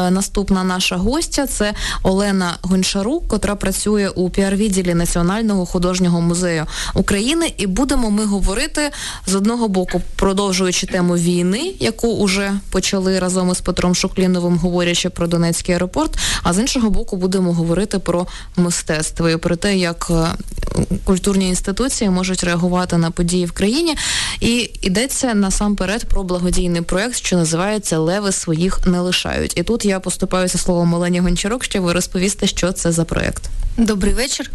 наступна наша гостя – це Олена Гончарук, котра працює у піар-відділі Національного художнього музею України. І будемо ми говорити, з одного боку, продовжуючи тему війни, яку уже почали разом із Петром Шукліновим, говорячи про Донецький аеропорт, а з іншого боку будемо говорити про мистецтво і про те, як культурні інституції можуть реагувати на події в країні. І йдеться насамперед про благодійний проєкт, що називається «Леви своїх не лишають». І тут я поступаюся словом Олені Гончарук, щоб ви розповісти, що це за проєкт. Добрий вечір.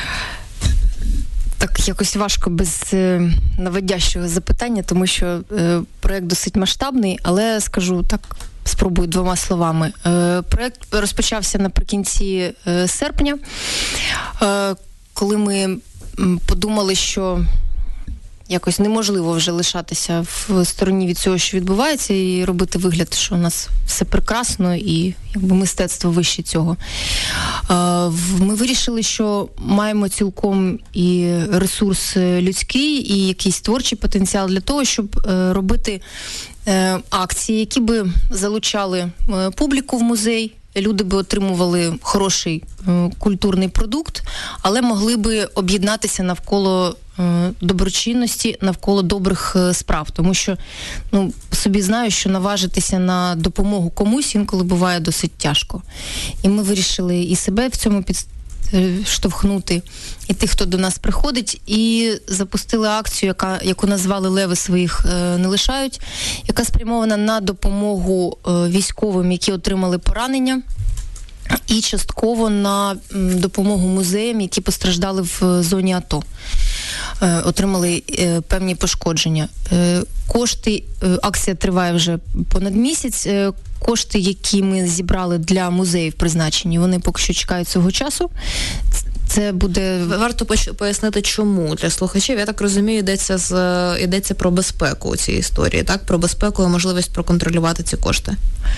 Так, якось важко без наводящого запитання, тому що проєкт досить масштабний, але скажу так, спробую двома словами. Проєкт розпочався наприкінці серпня, коли ми подумали, що якось неможливо вже лишатися в стороні від цього, що відбувається, і робити вигляд, що у нас все прекрасно і якби мистецтво вище цього. Ми вирішили, що маємо цілком і ресурс людський, і якийсь творчий потенціал для того, щоб робити акції, які би залучали публіку в музей. Люди би отримували хороший культурний продукт, але могли би об'єднатися навколо доброчинності, навколо добрих справ. Тому що собі знаю, що наважитися на допомогу комусь інколи буває досить тяжко. І ми вирішили і себе в цьому штовхнути, і тих, хто до нас приходить, і запустили акцію, яку назвали «Леви своїх не лишають», яка спрямована на допомогу військовим, які отримали поранення, і частково на допомогу музеям, які постраждали в зоні АТО, отримали певні пошкодження. Акція триває вже понад місяць. Кошти, які ми зібрали для музеїв призначені, вони поки що чекають цього часу. Це буде... Варто пояснити, чому для слухачів. Я так розумію, йдеться про безпеку у цій історії, так? Про безпеку і можливість проконтролювати ці кошти.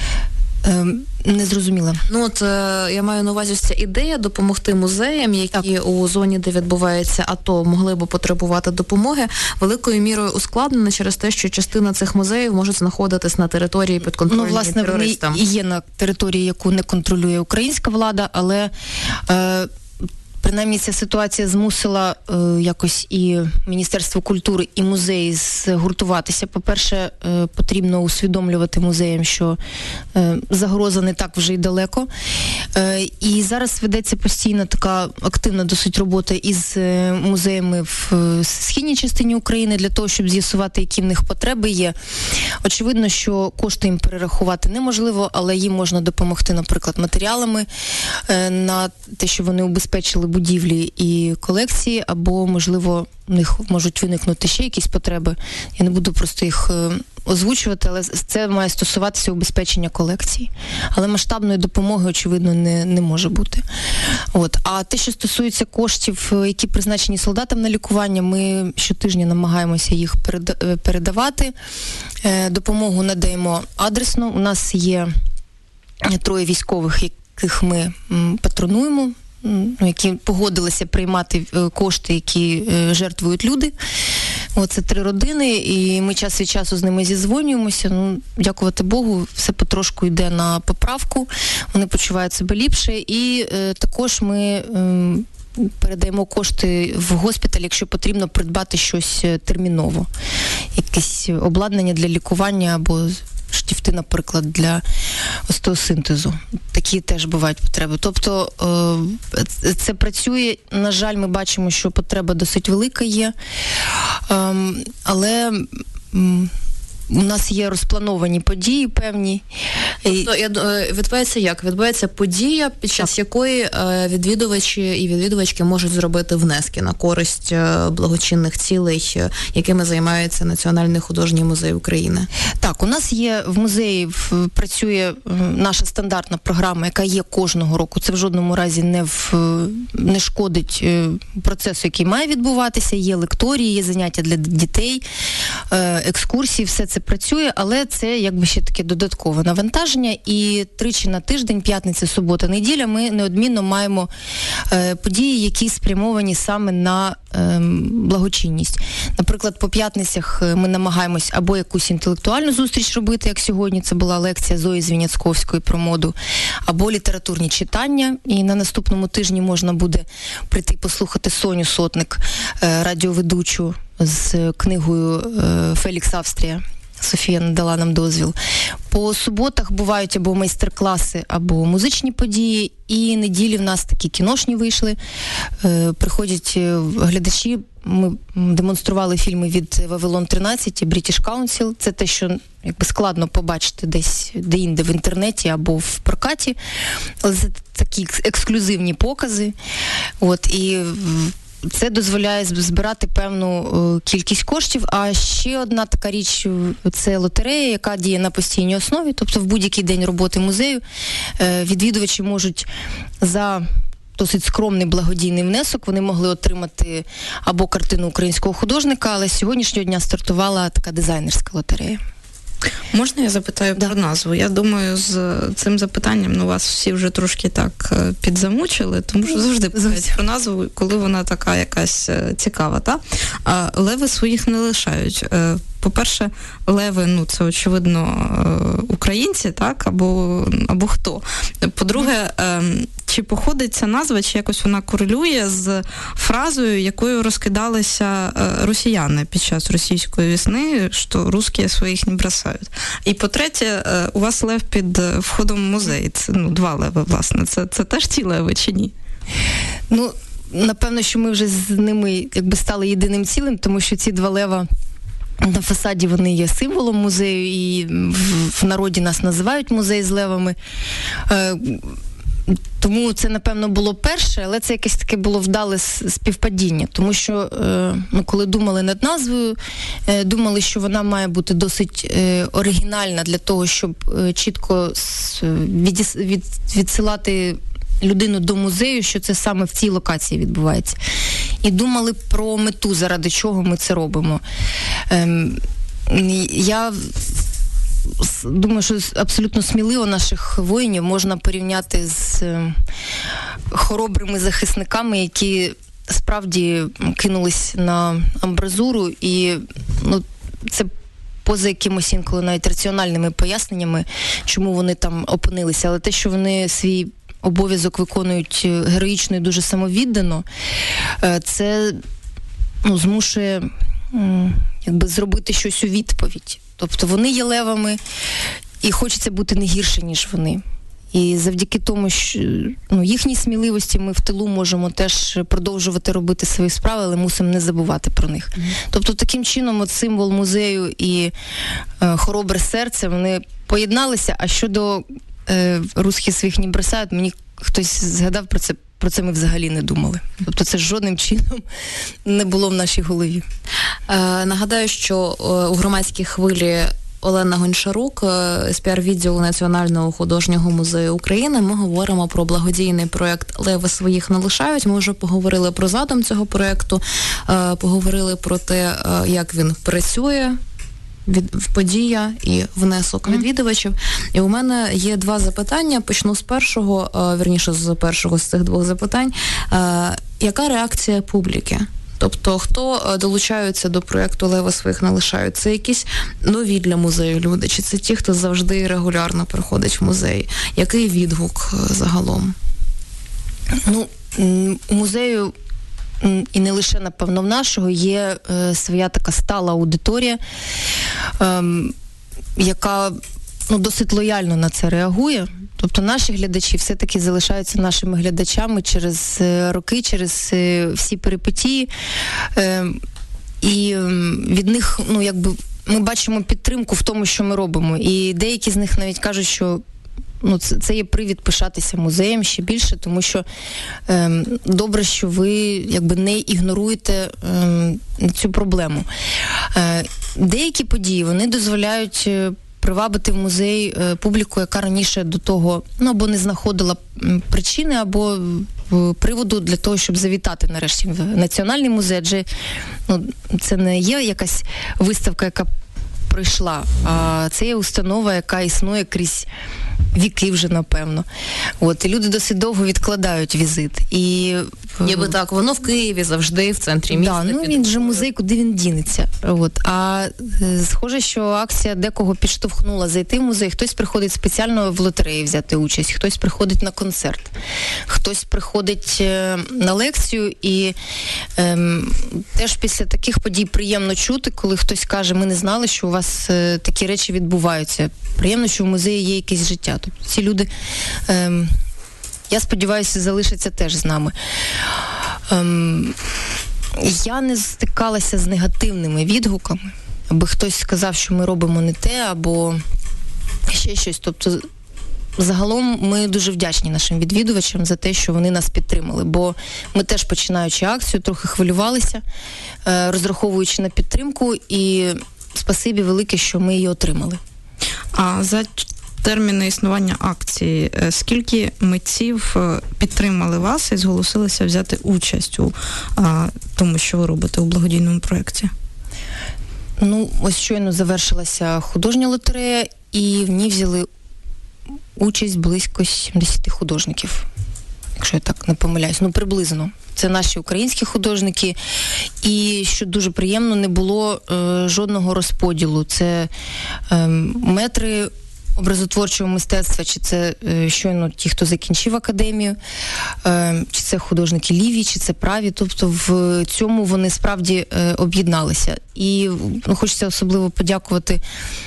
Не зрозуміла. Я маю на увазі, ця ідея допомогти музеям, які у зоні, де відбувається АТО, могли б потребувати допомоги, великою мірою ускладнена через те, що частина цих музеїв може знаходитись на території підконтрольній терористам. Вони є на території, яку не контролює українська влада, але принаймні ця ситуація змусила якось і Міністерство культури, і музеї згуртуватися. По-перше, потрібно усвідомлювати музеям, що загроза не так вже й далеко. І зараз ведеться постійно така активна досить робота із музеями в східній частині України для того, щоб з'ясувати, які в них потреби є. Очевидно, що кошти їм перерахувати неможливо, але їм можна допомогти, наприклад, матеріалами на те, що вони убезпечили будівлі і колекції, або, можливо, у них можуть виникнути ще якісь потреби. Я не буду просто їх озвучувати, але це має стосуватися убезпечення колекцій. Але масштабної допомоги, очевидно, не може бути. А те, що стосується коштів, які призначені солдатам на лікування, ми щотижня намагаємося їх передавати. Допомогу надаємо адресно. У нас є 3 військових, яких ми патронуємо, які погодилися приймати кошти, які жертвують люди. Це 3 родини, і ми час від часу з ними зізвонюємося. Дякувати Богу, все потрошку йде на поправку, вони почувають себе ліпше. І також ми передаємо кошти в госпіталь, якщо потрібно придбати щось терміново. Якесь обладнання для лікування або штифти, наприклад, для остеосинтезу. Такі теж бувають потреби. Тобто це працює. На жаль, ми бачимо, що потреба досить велика є. Але у нас є розплановані події певні. Відбувається як? Відбувається подія, під час якої відвідувачі і відвідувачки можуть зробити внески на користь благочинних цілей, якими займається Національний художній музей України. Так, у нас є в музеї, працює наша стандартна програма, яка є кожного року. Це в жодному разі не шкодить процесу, який має відбуватися. Є лекторії, є заняття для дітей, екскурсії, все це працює, але це якби ще таке додаткове навантаження. І 3 на тиждень, п'ятниця, субота, неділя, ми неодмінно маємо події, які спрямовані саме на благочинність. Наприклад, по п'ятницях ми намагаємось або якусь інтелектуальну зустріч робити, як сьогодні, це була лекція Зої Звіняцьковської про моду, або літературні читання. І на наступному тижні можна буде прийти послухати Соню Сотник, радіоведучу, з книгою «Фелікс Австрія». Софія надала нам дозвіл. По суботах бувають або майстер-класи, або музичні події, і неділі в нас такі кіношні вийшли. Приходять глядачі, ми демонстрували фільми від «Вавилон 13» і «British Council». Це те, що якби складно побачити десь де-інде в інтернеті або в прокаті. Але це такі ексклюзивні покази. І це дозволяє збирати певну кількість коштів. А ще одна така річ – це лотерея, яка діє на постійній основі. Тобто в будь-який день роботи музею відвідувачі можуть за досить скромний благодійний внесок, вони могли отримати або картину українського художника, але з сьогоднішнього дня стартувала така дизайнерська лотерея. Можна я запитаю про назву? Я думаю, з цим запитанням вас всі вже трошки так підзамучили, тому що завжди питають про назву, коли вона така якась цікава, та? Леви своїх не лишають. По-перше, леви, це, очевидно, українці, так? Або хто? По-друге, чи походить ця назва, чи якось вона корелює з фразою, якою розкидалися росіяни під час російської весни, що русські своїх не бросають. І по-третє, у вас лев під входом в музей. Це, 2 леви, власне. Це теж ті леви, чи ні? Напевно, що ми вже з ними якби стали єдиним цілим, тому що ці 2 лева на фасаді вони є символом музею, і в народі нас називають музей з левами. Тому це, напевно, було перше, але це якесь таке було вдале співпадіння. Тому що, коли думали над назвою, думали, що вона має бути досить оригінальна для того, щоб чітко відсилати людину до музею, що це саме в цій локації відбувається. І думали про мету, заради чого ми це робимо. Я думаю, що абсолютно сміливо наших воїнів можна порівняти з хоробрими захисниками, які справді кинулись на амбразуру, і це поза якимось інколи навіть раціональними поясненнями, чому вони там опинилися. Але те, що вони свій обов'язок виконують героїчно і дуже самовіддано, це змушує якби зробити щось у відповідь. Тобто вони є левами, і хочеться бути не гірше, ніж вони. І завдяки тому, що їхній сміливості ми в тилу можемо теж продовжувати робити свої справи, але мусимо не забувати про них. Тобто таким чином символ музею і хоробре серце, вони поєдналися, а щодо русські своїх не бросають, мені хтось згадав про це ми взагалі не думали. Тобто це жодним чином не було в нашій голові. Нагадаю, що у громадській хвилі Олена Гончарук з піар-відділу Національного художнього музею України. Ми говоримо про благодійний проєкт «Леви своїх не лишають». Ми вже поговорили про задум цього проєкту, поговорили про те, як він працює, подія і внесок відвідувачів. І у мене є 2 запитання. Почну з першого, з першого з цих 2 запитань. Яка реакція публіки? Тобто, хто долучаються до проєкту «Леви своїх не лишають»? Це якісь нові для музею люди? Чи це ті, хто завжди регулярно приходить в музей? Який відгук загалом? У музею, і не лише, напевно, в нашого, є своя така стала аудиторія, яка досить лояльно на це реагує. Тобто наші глядачі все-таки залишаються нашими глядачами через роки, через всі перипетії. І від них, ми бачимо підтримку в тому, що ми робимо. І деякі з них навіть кажуть, що це є привід пишатися музеєм ще більше, тому що добре, що ви не ігноруєте цю проблему. Деякі події, вони дозволяють привабити в музей публіку, яка раніше до того або не знаходила причини, або приводу для того, щоб завітати нарешті в Національний музей, адже це не є якась виставка, яка пройшла, а це є установа, яка існує крізь віки вже, напевно. І люди досить довго відкладають візит. Ніби так, воно в Києві завжди, в центрі міста. Він же музей, куди він дінеться. А схоже, що акція декого підштовхнула зайти в музей. Хтось приходить спеціально в лотереї взяти участь, хтось приходить на концерт, хтось приходить на лекцію. І теж після таких подій приємно чути, коли хтось каже, ми не знали, що у вас такі речі відбуваються. Приємно, що в музеї є якесь життя. Тобто ці люди, я сподіваюся, залишаться теж з нами. Я не стикалася з негативними відгуками, аби хтось сказав, що ми робимо не те, або ще щось. Тобто, загалом ми дуже вдячні нашим відвідувачам за те, що вони нас підтримали, бо ми теж, починаючи акцію, трохи хвилювалися, розраховуючи на підтримку, і спасибі велике, що ми її отримали. А за терміни існування акції, скільки митців підтримали вас і зголосилися взяти участь у тому, що ви робите у благодійному проєкті? Ось щойно завершилася художня лотерея, і в ній взяли участь близько 70 художників, якщо я так не помиляюсь, приблизно. Це наші українські художники, і, що дуже приємно, не було жодного розподілу. Це метри образотворчого мистецтва, чи це щойно ті, хто закінчив академію, чи це художники ліві, чи це праві. Тобто в цьому вони справді об'єдналися. І хочеться особливо подякувати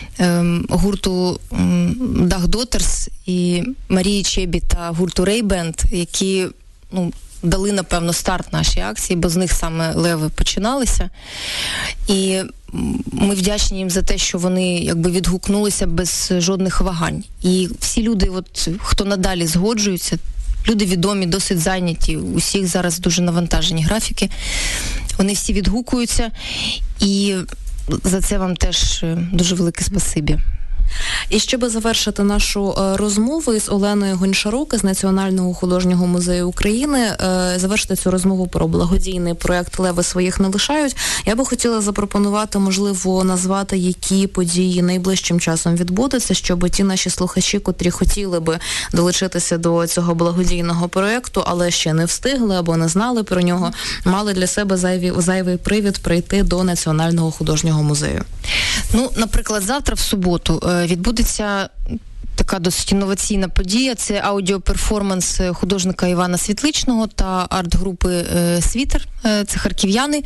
гурту Dach Daughters і Марії Чебі та гурту Ray Band, які дали, напевно, старт нашій акції, бо з них саме леви починалися. І ми вдячні їм за те, що вони відгукнулися без жодних вагань. І всі люди, хто надалі згоджуються, люди відомі, досить зайняті, усіх зараз дуже навантажені графіки, вони всі відгукуються, і за це вам теж дуже велике спасибі. І щоб завершити нашу розмову із Оленою Гончарук із Національного художнього музею України, завершити цю розмову про благодійний проєкт «Леви своїх не лишають», я би хотіла запропонувати, можливо, назвати, які події найближчим часом відбудуться, щоб ті наші слухачі, котрі хотіли би долучитися до цього благодійного проєкту, але ще не встигли або не знали про нього, мали для себе зайвий привід прийти до Національного художнього музею. Наприклад, завтра в суботу відбудеться така досить інноваційна подія. Це аудіоперформанс художника Івана Світличного та арт-групи «Світер», це харків'яни,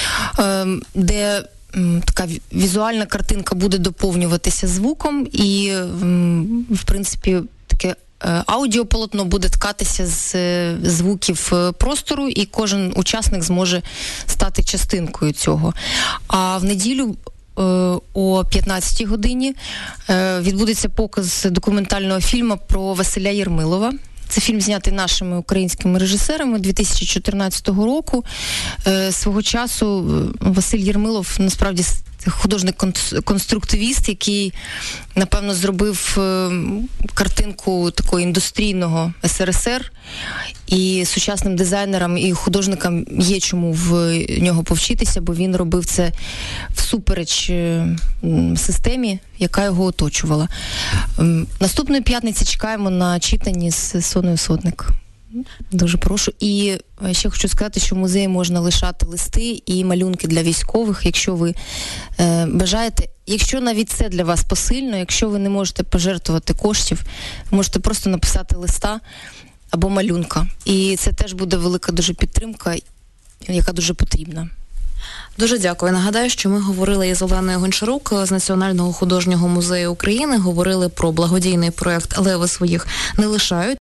де така візуальна картинка буде доповнюватися звуком, і, в принципі, таке аудіополотно буде ткатися з звуків простору, і кожен учасник зможе стати частинкою цього. А в неділю о 15-й годині відбудеться показ документального фільму про Василя Єрмилова. Це фільм знятий нашими українськими режисерами 2014 року. Свого часу Василь Єрмилов, насправді, художник-конструктивіст, який, напевно, зробив картинку такого індустрійного СРСР, і сучасним дизайнерам і художникам є чому в нього повчитися, бо він робив це всупереч системі, яка його оточувала. Наступної п'ятниці чекаємо на читанні з Соною Сотник. Дуже прошу. І ще хочу сказати, що в музеї можна лишати листи і малюнки для військових, якщо ви бажаєте. Якщо навіть це для вас посильно, якщо ви не можете пожертвувати коштів, можете просто написати листа або малюнка. І це теж буде велика дуже підтримка, яка дуже потрібна. Дуже дякую. Нагадаю, що ми говорили із Оленою Гончарук з Національного художнього музею України, говорили про благодійний проєкт «Леви своїх не лишають».